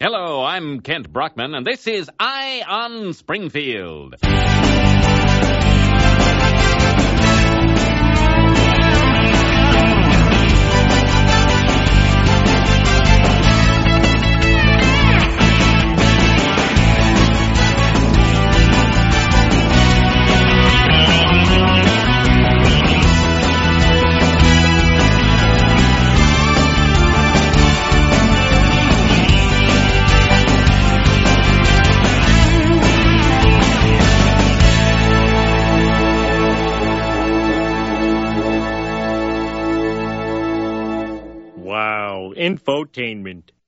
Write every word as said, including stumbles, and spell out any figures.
Hello, I'm Kent Brockman, and this is Eye on Springfield. Wow, infotainment.